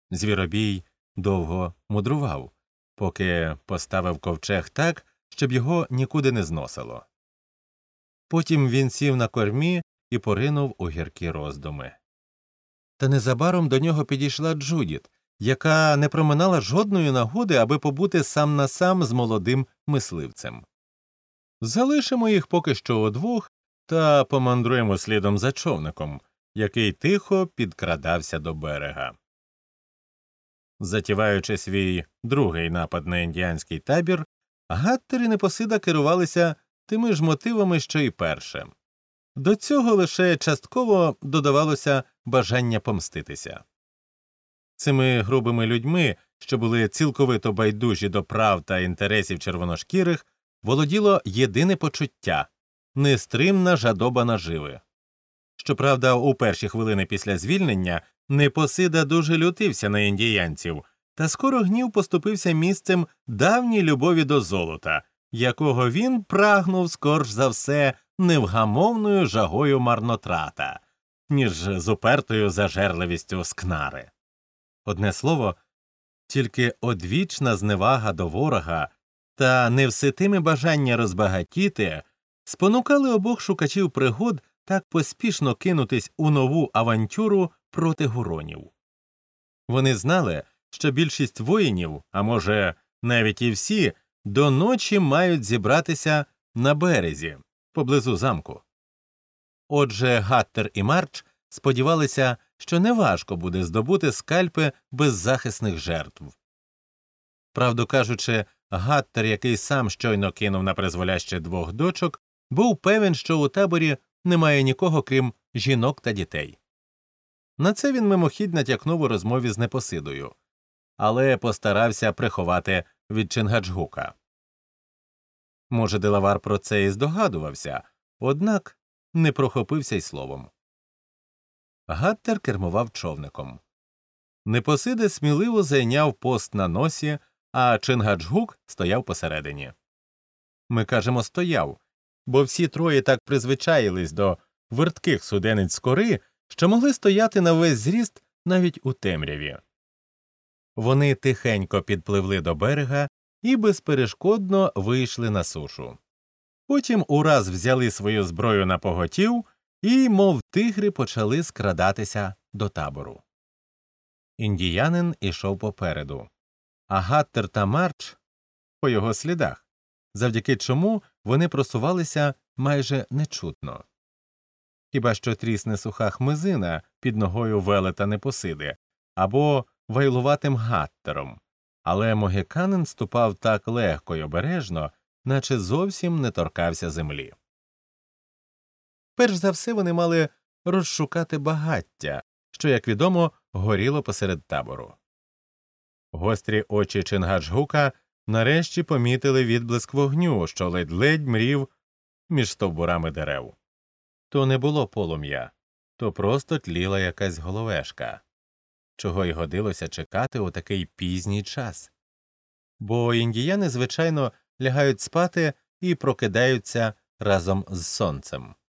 Звіробій довго мудрував, поки поставив ковчег так, щоб його нікуди не зносило. Потім він сів на кормі і поринув у гіркі роздуми. Та незабаром до нього підійшла Джудіт, яка не проминала жодної нагоди, аби побути сам на сам з молодим мисливцем. «Залишимо їх поки що удвох та помандруємо слідом за човником, який тихо підкрадався до берега». Затіваючи свій другий напад на індіанський табір, Гаттер і Непосида керувалися тими ж мотивами, що й перше. До цього лише частково додавалося бажання помститися. Цими грубими людьми, що були цілковито байдужі до прав та інтересів червоношкірих, володіло єдине почуття – нестримна жадоба наживи. Щоправда, у перші хвилини після звільнення Непосида дуже лютився на індіянців, та скоро гнів поступився місцем давній любові до золота, якого він прагнув скорш за все невгамовною жагою марнотрата, ніж з упертою зажерливістю скнари. Одне слово, тільки одвічна зневага до ворога та невситиме бажання розбагатіти спонукали обох шукачів пригод так поспішно кинутись у нову авантюру проти гуронів. Вони знали, що більшість воїнів, а може навіть і всі, до ночі мають зібратися на березі, поблизу замку. Отже, Гаттер і Марч сподівалися, що неважко буде здобути скальпи беззахисних жертв. Правду кажучи, Гаттер, який сам щойно кинув на призволяще двох дочок, був певен, що у таборі немає нікого, крім жінок та дітей. На це він мимохідь натякнув у розмові з Непосидою, але постарався приховати від Чингаджгука. Може, Делавар про це і здогадувався, однак не прохопився й словом. Гаттер кермував човником. Непосида сміливо зайняв пост на носі, а Чингаджгук стояв посередині. Ми кажемо «стояв», бо всі троє так призвичаїлись до вертких судениць з кори, що могли стояти на весь зріст навіть у темряві. Вони тихенько підпливли до берега і безперешкодно вийшли на сушу. Потім ураз взяли свою зброю на поготів і, мов тигри, почали скрадатися до табору. Індіянин ішов попереду, а Гаттер та Марч – по його слідах, завдяки чому вони просувалися майже нечутно. Хіба що трісне суха хмизина під ногою велета Непосиди або вайлуватим Гаттером, але могиканин ступав так легко й обережно, наче зовсім не торкався землі. Перш за все вони мали розшукати багаття, що, як відомо, горіло посеред табору. Гострі очі Чингаджгука нарешті помітили відблиск вогню, що ледь-ледь мрів між стовбурами дерев. То не було полум'я, то просто тліла якась головешка, чого й годилося чекати у такий пізній час. Бо індіяни, звичайно, лягають спати і прокидаються разом з сонцем.